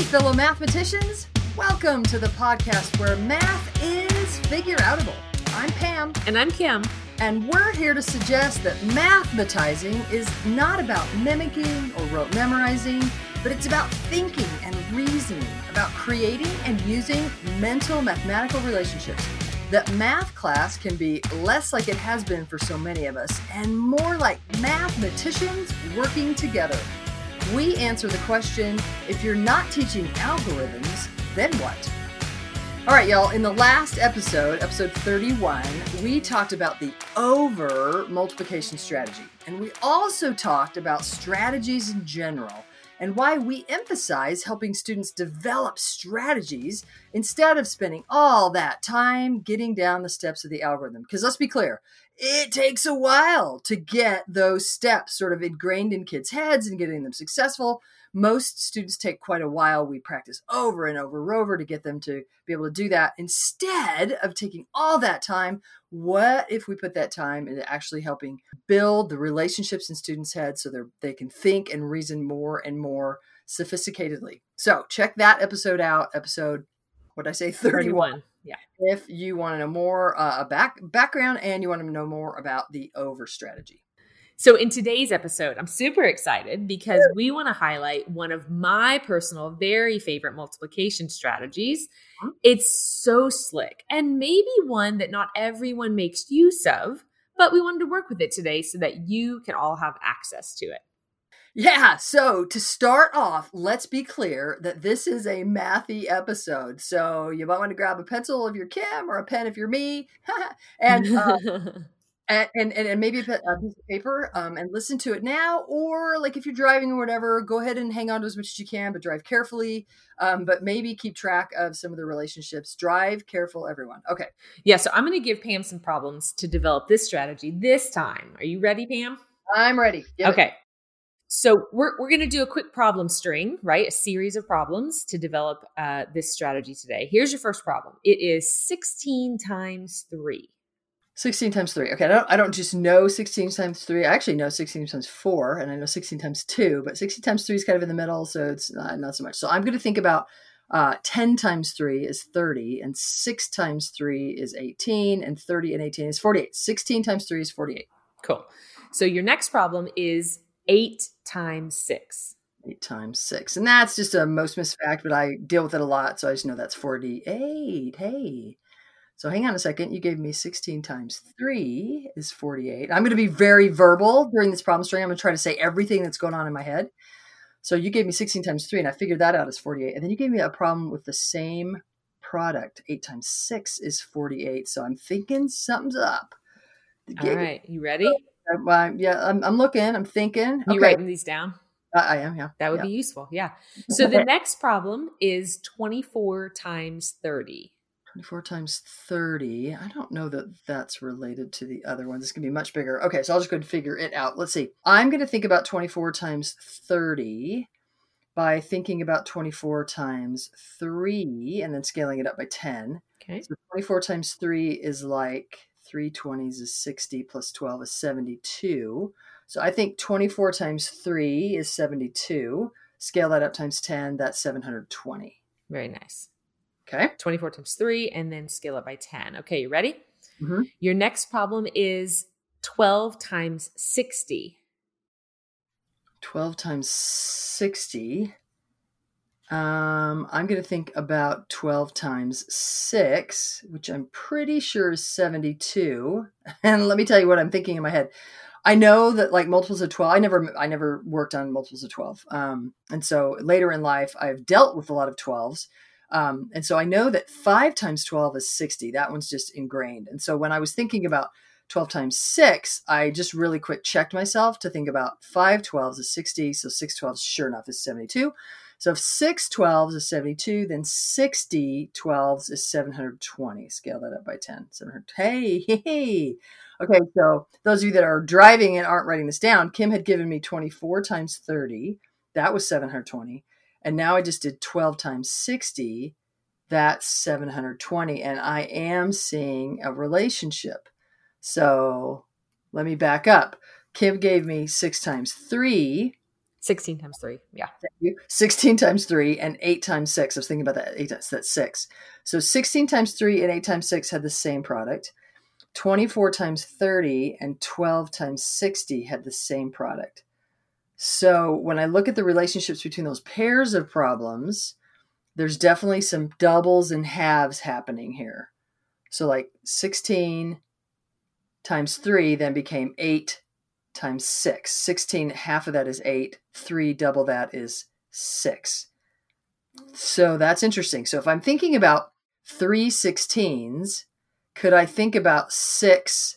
fellow mathematicians. Welcome to the podcast where math is figure-outable. I'm Pam. And I'm Kim. And we're here to suggest that mathematizing is not about mimicking or rote memorizing, but it's about thinking and reasoning, about creating and using mental mathematical relationships. That math class can be less like it has been for so many of us and more like mathematicians working together. We answer the question, if you're not teaching algorithms, then what? All right, y'all, in the last episode 31, we talked about the over multiplication strategy. And we also talked about strategies in general and why we emphasize helping students develop strategies instead of spending all that time getting down the steps of the algorithm. Because let's be clear, it takes a while to get those steps sort of ingrained in kids' heads and getting them successful. Most students take quite a while. We practice over and over to get them to be able to do that. Instead of taking all that time, what if we put that time into actually helping build the relationships in students' heads so they can think and reason more and more sophisticatedly? So check that episode out. What did I say? 31. Yeah. If you want to know more background and you want to know more about the over strategy. So in today's episode, I'm super excited because we want to highlight one of my personal, very favorite multiplication strategies. It's so slick and maybe one that not everyone makes use of, but we wanted to work with it today so that you can all have access to it. Yeah, so to start off, let's be clear that this is a mathy episode. So you might want to grab a pencil if you're Kim or a pen if you're me, and maybe a piece of paper and listen to it now. Or like if you're driving or whatever, go ahead and hang on to as much as you can, but drive carefully. But maybe keep track of some of the relationships. Drive careful, everyone. Okay. Yeah, so I'm going to give Pam some problems to develop this strategy this time. Are you ready, Pam? I'm ready. Okay. So we're going to do a quick problem string, right? A series of problems to develop this strategy today. Here's your first problem. It is 16 times 3. 16 times 3. Okay, I don't just know 16 times 3. I actually know 16 times 4, and I know 16 times 2, but 16 times 3 is kind of in the middle, so it's not so much. So I'm going to think about 10 times 3 is 30, and 6 times 3 is 18, and 30 and 18 is 48. 16 times 3 is 48. Cool. So your next problem is 8 times 6. 8 times 6. And that's just a most missed fact, but I deal with it a lot, so I just know that's 48. Hey. So hang on a second. You gave me 16 times 3 is 48. I'm going to be very verbal during this problem string. I'm going to try to say everything that's going on in my head. So you gave me 16 times 3, and I figured that out as 48. And then you gave me a problem with the same product. 8 times 6 is 48. So I'm thinking something's up. All right. You ready? Yeah, I'm looking. I'm thinking. You writing these down? I am, yeah. That would be useful, yeah. So the next problem is 24 times 30. 24 times 30. I don't know that that's related to the other one. This is going to be much bigger. Okay, so I'll just go and figure it out. Let's see. I'm going to think about 24 times 30 by thinking about 24 times 3 and then scaling it up by 10. Okay. So 24 times 3 is like 3 20s is 60 plus 12 is 72. So I think 24 times 3 is 72. Scale that up times 10, that's 720. Very nice. Okay. 24 times 3 and then scale it by 10. Okay, you ready? Mm-hmm. Your next problem is 12 times 60. 12 times 60. I'm going to think about 12 times 6, which I'm pretty sure is 72. And let me tell you what I'm thinking in my head. I know that like multiples of 12, I never worked on multiples of 12. And so later in life, I've dealt with a lot of 12s. And so I know that 5 times 12 is 60. That one's just ingrained. And so when I was thinking about 12 times 6, I just really quick checked myself to think about 5 12s is 60. So 6 12s, sure enough, is 72. So if 6 12s is 72, then 60 12s is 720. Scale that up by 10. 700. Hey. Okay, so those of you that are driving and aren't writing this down, Kim had given me 24 times 30. That was 720. And now I just did 12 times 60. That's 720. And I am seeing a relationship. So let me back up. Kim gave me 6 times 3. 16 times 3. Yeah. Thank you. 16 times 3 and 8 times 6. I was thinking about that. 8 times, that's 6. So 16 times 3 and 8 times 6 had the same product. 24 times 30 and 12 times 60 had the same product. So when I look at the relationships between those pairs of problems, there's definitely some doubles and halves happening here. So like 16 times 3 then became 8 times 6. 16, half of that is 8. 3, double that is 6. So that's interesting. So if I'm thinking about 3 16s, could I think about 6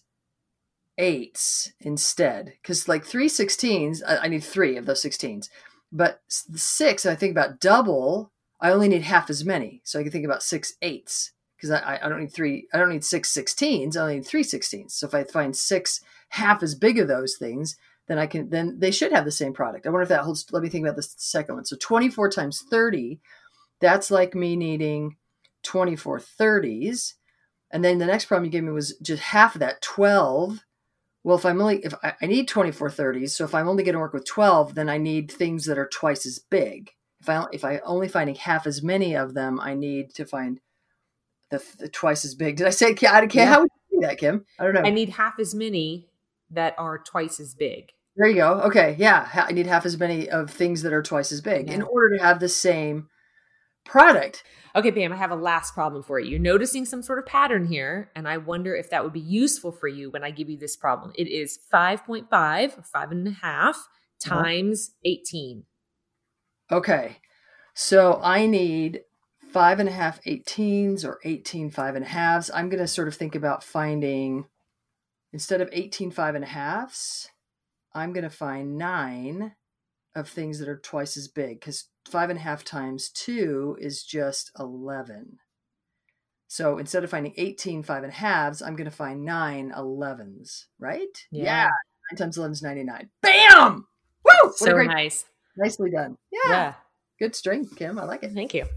8s instead? Because like 3 16s, I need 3 of those 16s. But 6, I think about double, I only need half as many. So I can think about 6 8s. Because I don't need 3, I don't need 6 16s, I only need 3 16s. So if I find 6 half as big of those things, then they should have the same product. I wonder if that holds. Let me think about this second one. So 24 times 30, that's like me needing 24 30s. And then the next problem you gave me was just half of that, 12. Well, if I need 24 30s, so if I'm only going to work with 12, then I need things that are twice as big. If I only finding half as many of them, I need to find the twice as big. Did I say, how would you do that, Kim? I don't know. I need half as many that are twice as big. There you go. Okay. Yeah. I need half as many of things that are twice as big in order to have the same product. Okay, Pam, I have a last problem for you. You're noticing some sort of pattern here, and I wonder if that would be useful for you when I give you this problem. It is 5.5 or 5.5 times 18. Okay. So I need 5.5 18s or 18 5.5s. I'm going to sort of think about finding, instead of 18 5.5s, I'm going to find 9 of things that are twice as big, because 5.5 times 2 is just 11. So instead of finding 18 5.5s, I'm going to find 9 11s, right? Yeah. 9 times 11 is 99. Bam! Woo! So nice. Nicely done. Yeah. Good string, Kim. I like it. Thank you.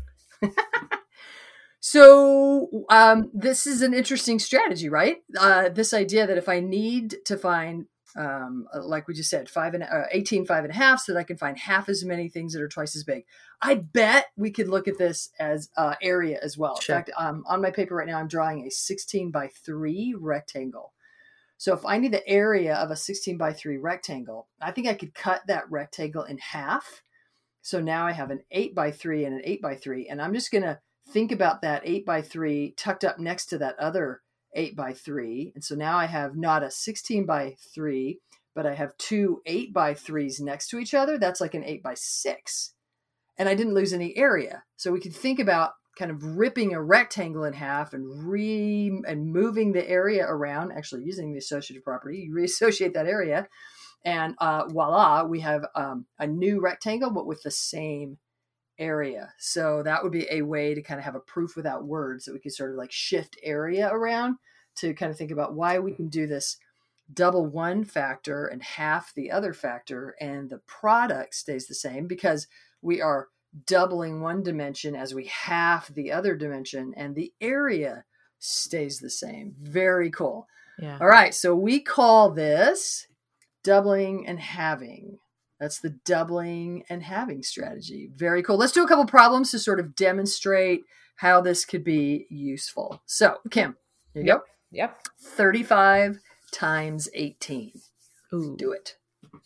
So this is an interesting strategy, right? This idea that if I need to find, like we just said, 18 5.5, so that I can find half as many things that are twice as big. I bet we could look at this as area as well. Sure. In fact, on my paper right now, I'm drawing a 16 by 3 rectangle. So if I need the area of a 16 by 3 rectangle, I think I could cut that rectangle in half. So now I have an 8 by 3 and an 8 by 3, and I'm just going to think about that 8 by 3 tucked up next to that other 8 by 3. And so now I have not a 16 by 3, but I have 2 8 by 3s next to each other. That's like an 8 by 6. And I didn't lose any area. So we could think about kind of ripping a rectangle in half and moving the area around, actually using the associative property. You reassociate that area, and voila, we have a new rectangle, but with the same area. So that would be a way to kind of have a proof without words, that we could sort of like shift area around to kind of think about why we can do this double one factor and half the other factor, and the product stays the same because we are doubling one dimension as we half the other dimension, and the area stays the same. Very cool. Yeah. All right. So we call this doubling and halving. That's the doubling and halving strategy. Very cool. Let's do a couple problems to sort of demonstrate how this could be useful. So, Kim, here you go. Yep. 35 times 18. Ooh. Do it.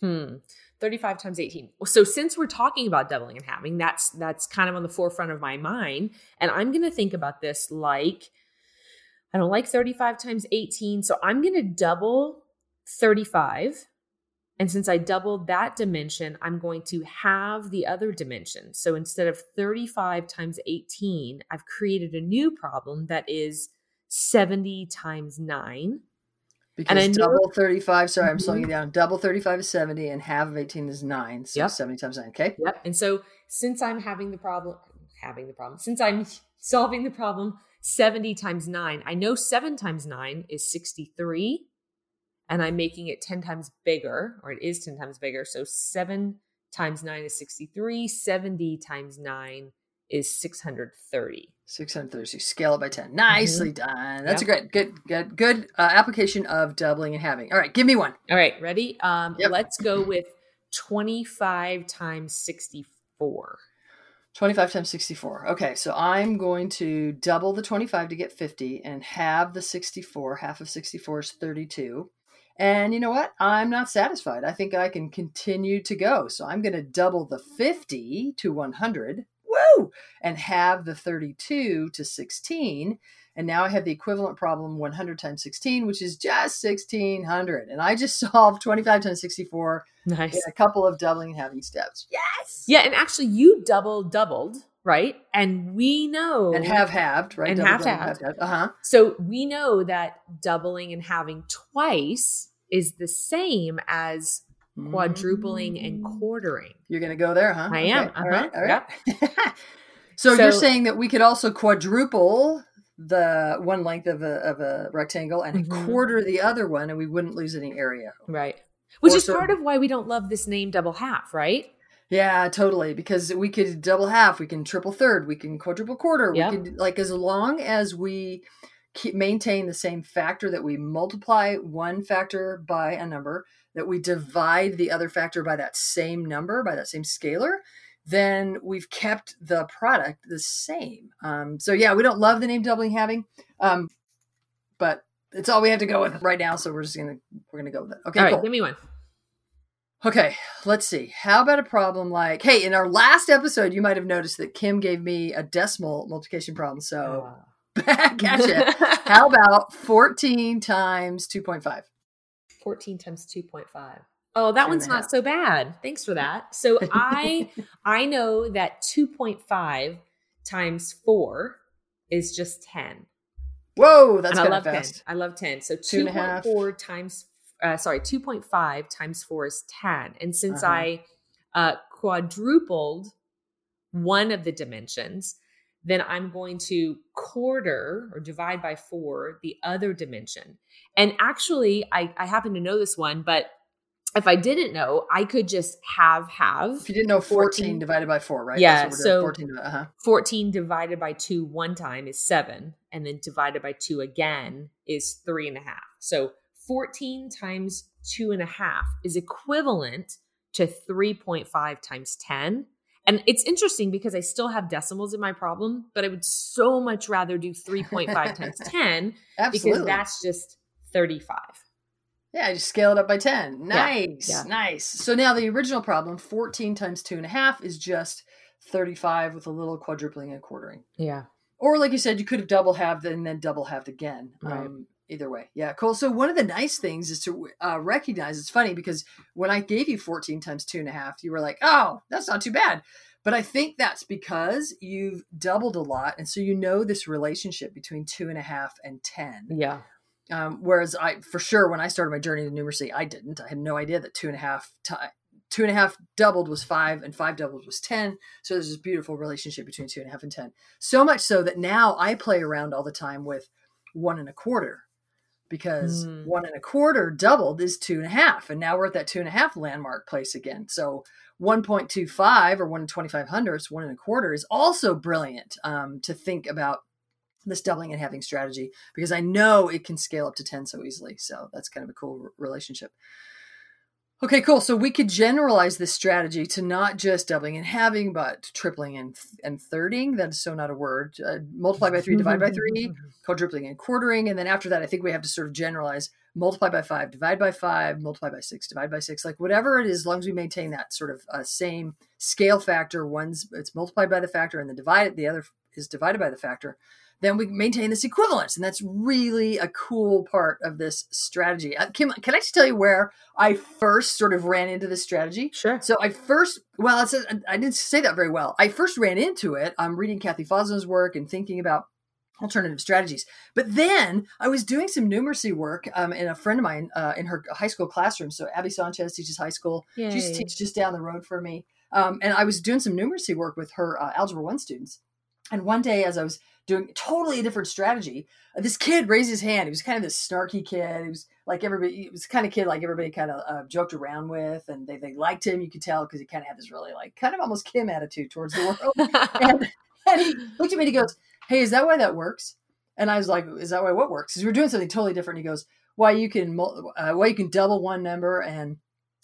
35 times 18. So since we're talking about doubling and halving, that's kind of on the forefront of my mind. And I'm going to think about this like, I don't like 35 times 18. So I'm going to double 35. And since I doubled that dimension, I'm going to halve the other dimension. So instead of 35 times 18, I've created a new problem that is 70 times 9. Because double 35, sorry, I'm slowing you down. Double 35 is 70 and half of 18 is 9. So 70 times 9, okay? Yep. And so since I'm since I'm solving the problem 70 times 9, I know 7 times 9 is 63. And I'm making it 10 times bigger, or it is 10 times bigger. So 7 times 9 is 63. 70 times 9 is 630. 630. So you scale it by 10. Nicely done. That's a good application of doubling and halving. All right, give me one. All right, ready? Let's go with 25 times 64. 25 times 64. Okay, so I'm going to double the 25 to get 50 and halve the 64. Half of 64 is 32. And you know what? I'm not satisfied. I think I can continue to go. So I'm going to double the 50 to 100. Woo! And halve the 32 to 16. And now I have the equivalent problem 100 times 16, which is just 1600. And I just solved 25 times 64 Nice. in a couple of doubling and halving steps. Yes! Yeah, and actually you doubled, right? And we know... And have halved, right? And Double, halved. Uh-huh. So we know that doubling and halving twice is the same as quadrupling and quartering. You're going to go there, huh? I am. Okay. All right. Yep. So you're saying that we could also quadruple the one length of a rectangle and quarter the other one, and we wouldn't lose any area. Right. Which is part of why we don't love this name double half, right? Yeah, totally. Because we could double half, we can triple third, we can quadruple quarter. Yep. We could, like, as long as we maintain the same factor, that we multiply one factor by a number, that we divide the other factor by that same number, by that same scalar, then we've kept the product the same. So yeah, we don't love the name doubling halving, but it's all we have to go with right now. So we're gonna go with it. Okay, all right, cool. Give me one. Okay, let's see. How about a problem like, hey, in our last episode, you might have noticed that Kim gave me a decimal multiplication problem. So back at you. How about 14 times 2.5? 14 times 2.5. Oh, that one's not so bad. Thanks for that. So I know that 2.5 times 4 is just 10. Whoa, that's kind of fast. 10. I love 10. So 2.4 times 2.5 times 4 is 10. And since I quadrupled one of the dimensions, then I'm going to quarter or divide by 4 the other dimension. And actually, I happen to know this one, but if I didn't know, I could just have. If you didn't know, 14 divided by 4, right? Yeah. That's so 14 divided by 2 one time is 7. And then divided by 2 again is 3.5. So 14 times 2.5 is equivalent to 3.5 times 10. And it's interesting because I still have decimals in my problem, but I would so much rather do 3.5 times 10 because that's just 35. Yeah, I just scale it up by 10. Nice, yeah. Nice. So now the original problem, 14 times 2.5 is just 35 with a little quadrupling and quartering. Yeah. Or like you said, you could have double halved and then double halved again. Right. Either way. Yeah, cool. So one of the nice things is to recognize, it's funny because when I gave you 14 times 2.5, you were like, oh, that's not too bad. But I think that's because you've doubled a lot. And so you know this relationship between 2.5 and 10. Yeah. Whereas for sure, when I started my journey to numeracy, I didn't. I had no idea that 2.5 doubled was 5 and 5 doubled was 10. So there's this beautiful relationship between 2.5 and 10. So much so that now I play around all the time with 1.25. Because 1.25 doubled is 2.5. And now we're at that 2.5 landmark place again. So 1.25 or 1/2500, 1.25 is also brilliant to think about this doubling and halving strategy, because I know it can scale up to 10 so easily. So that's kind of a cool relationship. Okay, cool. So we could generalize this strategy to not just doubling and halving, but tripling and thirding. That is so not a word. Multiply by 3, divide by 3, quadrupling and quartering. And then after that, I think we have to sort of generalize multiply by 5, divide by 5, multiply by 6, divide by 6, like whatever it is, as long as we maintain that sort of same scale factor. It's multiplied by the factor and the other is divided by the factor. Then we maintain this equivalence. And that's really a cool part of this strategy. Kim, can I just tell you where I first sort of ran into this strategy? Sure. So I didn't say that very well. I first ran into it. I'm reading Kathy Fosnow's work and thinking about alternative strategies. But then I was doing some numeracy work in a friend of mine in her high school classroom. So Abby Sanchez teaches high school. Yay. She used to teach just down the road from me. And I was doing some numeracy work with her Algebra 1 students. And one day as I was doing totally a different strategy, this kid raised his hand. He was kind of this snarky kid. He was like everybody. He was the kind of kid like everybody kind of joked around with, and they liked him. You could tell because he kind of had this really like kind of almost Kim attitude towards the world. and he looked at me and he goes, "Hey, is that why that works?" And I was like, "Is that why what works?" Because we were doing something totally different. He goes, "Why you can double one number and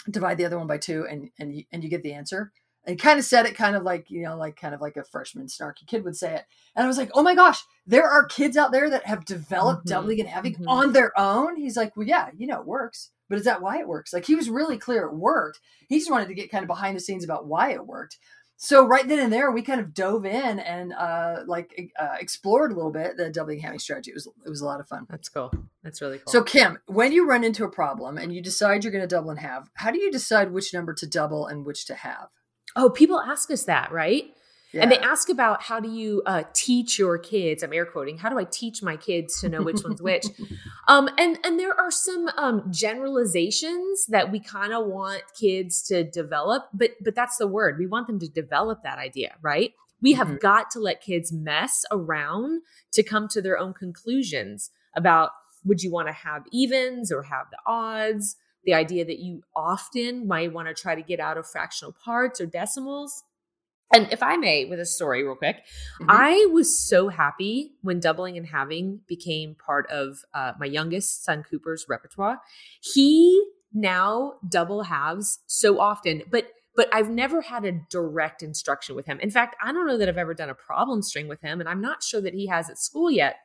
divide the other one by 2 and you get the answer. And kind of said it kind of like, kind of like a freshman snarky kid would say it. And I was like, oh my gosh, there are kids out there that have developed doubling and halving on their own. He's like, well, yeah, it works. But is that why it works? Like, he was really clear it worked. He just wanted to get kind of behind the scenes about why it worked. So right then and there, we kind of dove in and explored a little bit the doubling and halving strategy. It was a lot of fun. That's cool. That's really cool. So Kim, when you run into a problem and you decide you're going to double and halve, how do you decide which number to double and which to halve? Oh, people ask us that, right? Yeah. And they ask about how do you teach your kids, I'm air quoting, how do I teach my kids to know which one's which? And there are some generalizations that we kind of want kids to develop, but that's the word. We want them to develop that idea, right? We have got to let kids mess around to come to their own conclusions about, would you want to have evens or have the odds? The idea that you often might want to try to get out of fractional parts or decimals. And if I may, with a story real quick, I was so happy when doubling and halving became part of my youngest son, Cooper's repertoire. He now double halves so often, but I've never had a direct instruction with him. In fact, I don't know that I've ever done a problem string with him, and I'm not sure that he has at school yet.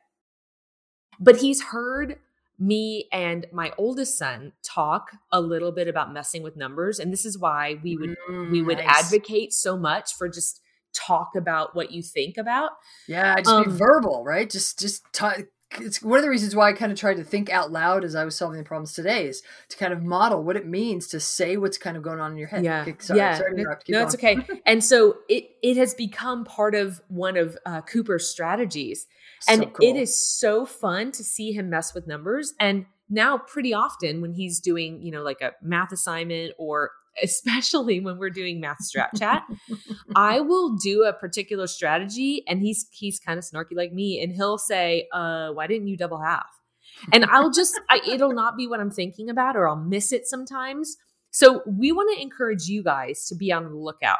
But he's heard me and my oldest son talk a little bit about messing with numbers. And this is why we would advocate so much for just talk about what you think about. Yeah. Just be verbal, right? Just talk. It's one of the reasons why I kind of tried to think out loud as I was solving the problems today, is to kind of model what it means to say what's kind of going on in your head. Yeah. Okay, sorry to interrupt. No, it's okay. And so it has become part of one of Cooper's strategies. And so cool. It is so fun to see him mess with numbers. And now pretty often when he's doing, like a math assignment, or especially when we're doing math strat chat, I will do a particular strategy and he's kind of snarky like me. And he'll say, why didn't you double half? And it'll not be what I'm thinking about, or I'll miss it sometimes. So we want to encourage you guys to be on the lookout.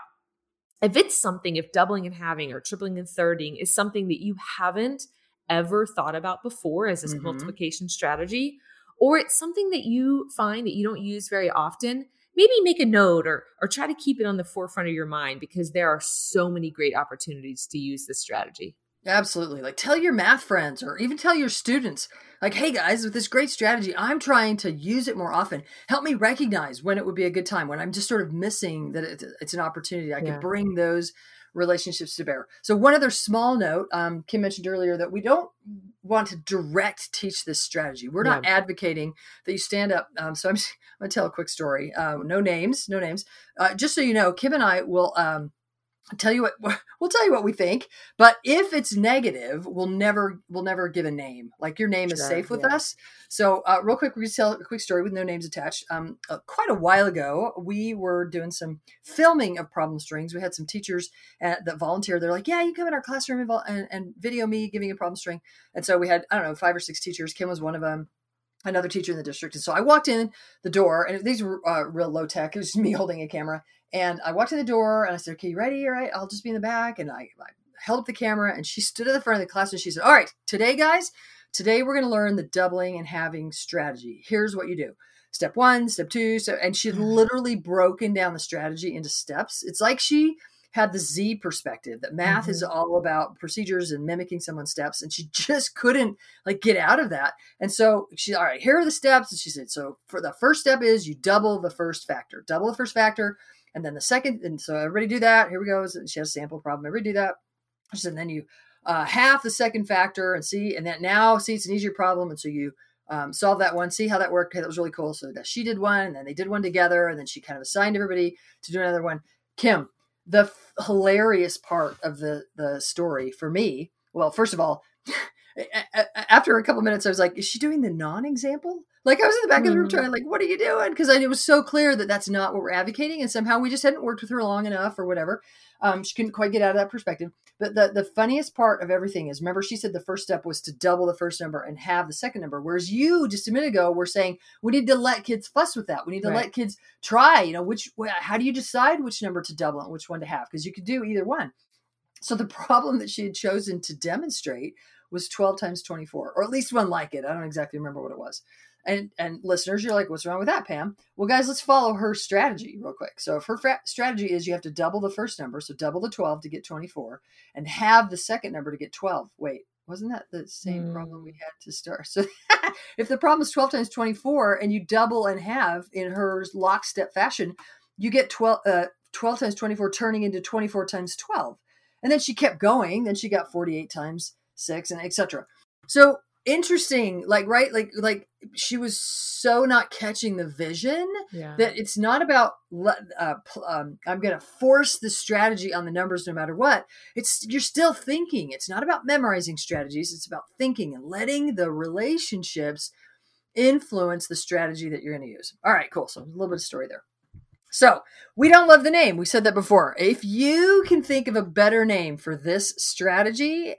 If doubling and halving or tripling and thirding is something that you haven't ever thought about before as a multiplication strategy, or it's something that you find that you don't use very often, maybe make a note or try to keep it on the forefront of your mind, because there are so many great opportunities to use this strategy. Absolutely. Like, tell your math friends, or even tell your students, like, hey guys, with this great strategy, I'm trying to use it more often. Help me recognize when it would be a good time, when I'm just sort of missing that it's an opportunity. I could bring those relationships to bear. So one other small note, Kim mentioned earlier that we don't want to direct teach this strategy. We're not advocating that you stand up. So I'm going to tell a quick story. No names. Just so you know, Kim and I will, we'll tell you what we think, but if it's negative, we'll never give a name. Like, your name is safe with us. So real quick, we're going to tell a quick story with no names attached. Quite a while ago, we were doing some filming of problem strings. We had some teachers that volunteered. They're like, yeah, you come in our classroom and video me giving a problem string. And so we had, 5 or 6 teachers. Kim was one of them. Another teacher in the district. And so I walked in the door, and these were real low tech. It was just me holding a camera. And I walked in the door and I said, okay, you ready? All right, I'll just be in the back. And I held up the camera, and she stood at the front of the class and she said, all right, today we're going to learn the doubling and halving strategy. Here's what you do. Step 1, step 2. And she had literally broken down the strategy into steps. It's like she had the Z perspective, that math is all about procedures and mimicking someone's steps. And she just couldn't get out of that. And so she's, all right, here are the steps. And she said, so for the first step is you double the first factor, and then the second. And so everybody do that. Here we go. She has a sample problem. Everybody do that. She said, and then you half the second factor and then now it's an easier problem. And so you solve that one, see how that worked. Okay, that was really cool. So that she did one, and then they did one together, and then she kind of assigned everybody to do another one. Kim, the hilarious part of the story for me, well, first of all, after a couple of minutes, I was like, is she doing the non-example? Like, I was in the back of the room trying, what are you doing? Because it was so clear that that's not what we're advocating. And somehow we just hadn't worked with her long enough or whatever. She couldn't quite get out of that perspective. But the funniest part of everything is, remember, she said the first step was to double the first number and halve the second number. Whereas you, just a minute ago, were saying we need to let kids fuss with that. We need to let kids try, how do you decide which number to double and which one to halve? Because you could do either one. So the problem that she had chosen to demonstrate was 12 times 24, or at least one like it. I don't exactly remember what it was. And listeners, you're like, what's wrong with that, Pam? Well, guys, let's follow her strategy real quick. So if her strategy is you have to double the first number, so double the 12 to get 24, and have the second number to get 12. Wait, wasn't that the same problem we had to start? So if the problem is 12 times 24 and you double and have in her lockstep fashion, you get 12 times 24 turning into 24 times 12. And then she kept going. Then she got 48 times 6 and etc. So interesting, right? Like she was so not catching the vision that it's not about I'm going to force the strategy on the numbers no matter what. You're still thinking. It's not about memorizing strategies. It's about thinking and letting the relationships influence the strategy that you're going to use. All right, cool. So a little bit of story there. So we don't love the name. We said that before. If you can think of a better name for this strategy,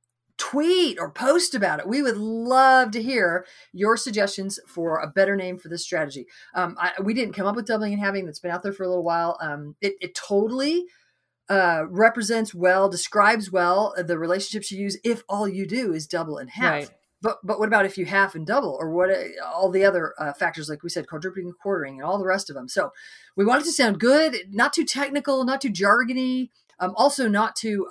tweet or post about it. We would love to hear your suggestions for a better name for this strategy. We didn't come up with doubling and halving. That's been out there for a little while. It totally represents well, describes well the relationships you use if all you do is double and half. Right. But what about if you half and double, or what all the other factors, like we said, quadrupling and quartering and all the rest of them. So we want it to sound good, not too technical, not too jargony, also not too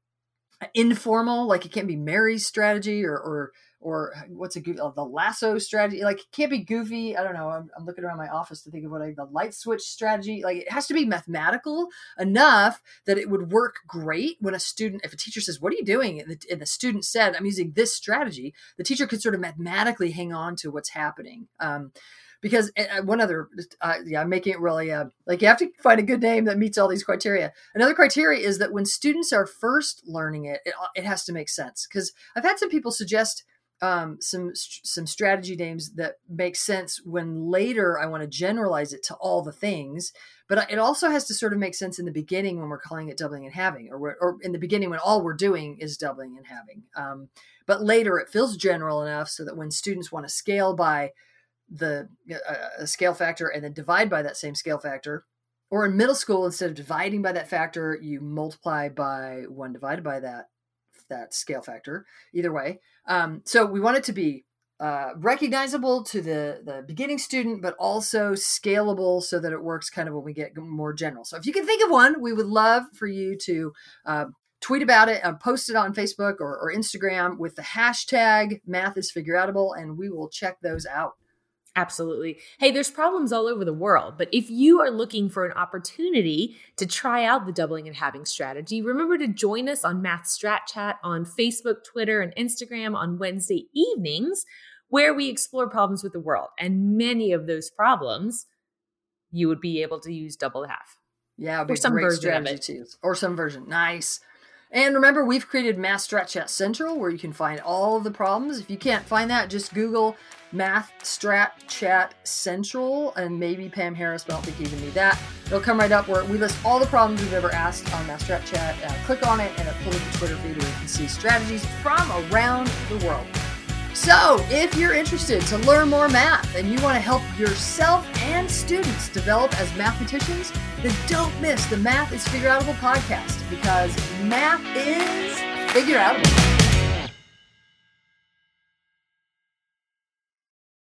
informal. Like it can't be Mary's strategy or what's the lasso strategy. Like it can't be goofy. I don't know. I'm looking around my office to think of the light switch strategy. Like it has to be mathematical enough that it would work great when if a teacher says, what are you doing? And the student said, I'm using this strategy. The teacher could sort of mathematically hang on to what's happening. Because one other, I'm making it really, you have to find a good name that meets all these criteria. Another criteria is that when students are first learning it has to make sense. Because I've had some people suggest some strategy names that make sense when later I want to generalize it to all the things. But it also has to sort of make sense in the beginning when we're calling it doubling and halving, or in the beginning when all we're doing is doubling and halving. But later it feels general enough so that when students want to scale by the scale factor and then divide by that same scale factor, or in middle school, instead of dividing by that factor, you multiply by 1 divided by that scale factor. Either way. So we want it to be recognizable to the beginning student, but also scalable so that it works kind of when we get more general. So if you can think of one, we would love for you to tweet about it, post it on Facebook or Instagram with the hashtag #MathIsFigureOutable, and we will check those out. Absolutely. Hey, there's problems all over the world, but if you are looking for an opportunity to try out the doubling and halving strategy, remember to join us on Math Strat Chat on Facebook, Twitter, and Instagram on Wednesday evenings, where we explore problems with the world. And many of those problems, you would be able to use double and half. Yeah, it'd be some great strategy to use, or some version. Nice. And remember, we've created Math Strat Chat Central, where you can find all of the problems. If you can't find that, just Google Math Strat Chat Central, and maybe Pam Harris, but I don't think you even need that. It'll come right up where we list all the problems we've ever asked on Math Strat Chat. Click on it, and it'll pull up the Twitter feed where you can see strategies from around the world. So if you're interested to learn more math and you want to help yourself and students develop as mathematicians, then don't miss the Math is Figureoutable podcast, because math is figureoutable.